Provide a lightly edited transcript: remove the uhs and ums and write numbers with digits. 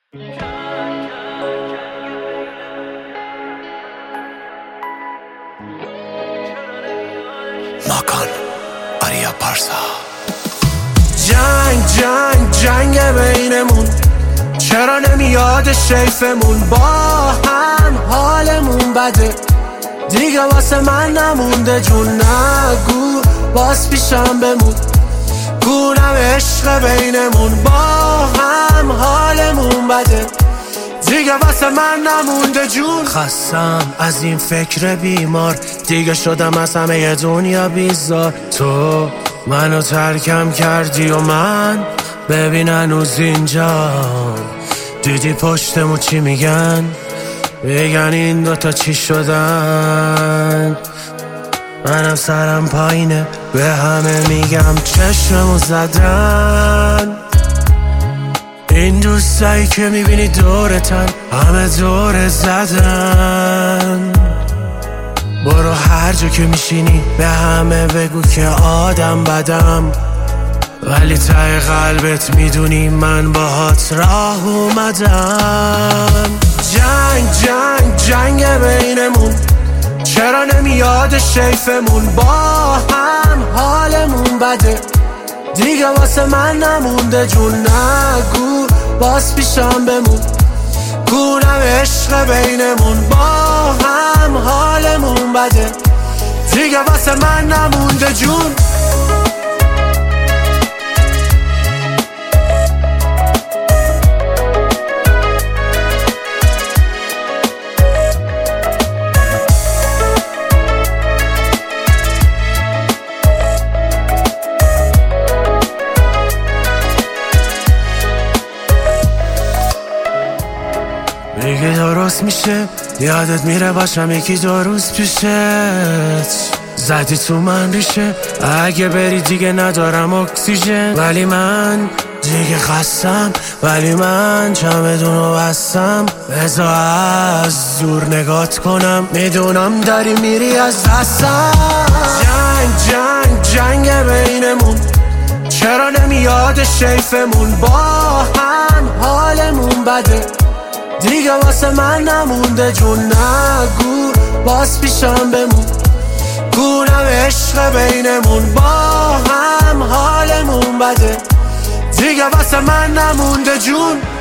ماکان آریا پارسا. جنگ بینمون، چرا نمیاد شیفمون؟ با هم حالمون بده، دیگه واسه من نمونده جون. نگو باز پیشم بمون، گونم عشق بینمون. با هم حالمون بده، دیگه واسه من نمونده جون. خستم از این فکر بیمار، دیگه شدم از همه دنیا بیزار. تو منو ترکم کردی و من ببین هنوز اینجا. دیدی پشتمو چی میگن؟ بگن این دوتا چی شدن؟ منم سرم پایینه، به همه میگم چشممو زدن. این دوستایی که میبینی دورتن، همه دور زدن. برو هر جا که میشینی به همه بگو که آدم بدم، ولی ته قلبت میدونی من باهات راه اومدم. جنگ بینمون، چرا نمیاد شیفمون؟ با هم حالمون بده، دیگه واسه من نمونده جون. نگو باز پیشم بمون، گونم عشق بینمون. با هم حالمون بده، دیگه واسه من نمونده جون. دیگه درست میشه، یادت میره باشم یکی دو روز پیشت. زدی تو من ریشه، اگه بری دیگه ندارم اکسیژن. ولی من دیگه خستم، ولی من چمدونو بستم. بذار از دور نگات کنم، میدونم داری میری از دستم. جنگ بینمون، چرا نمیاد شیفمون؟ با هم حالمون بده، دیگه واسه من نمونده جون. نگو باز پیشم بمون، گونم عشق بینمون. با هم حالمون بده، دیگه واسه من نمونده جون.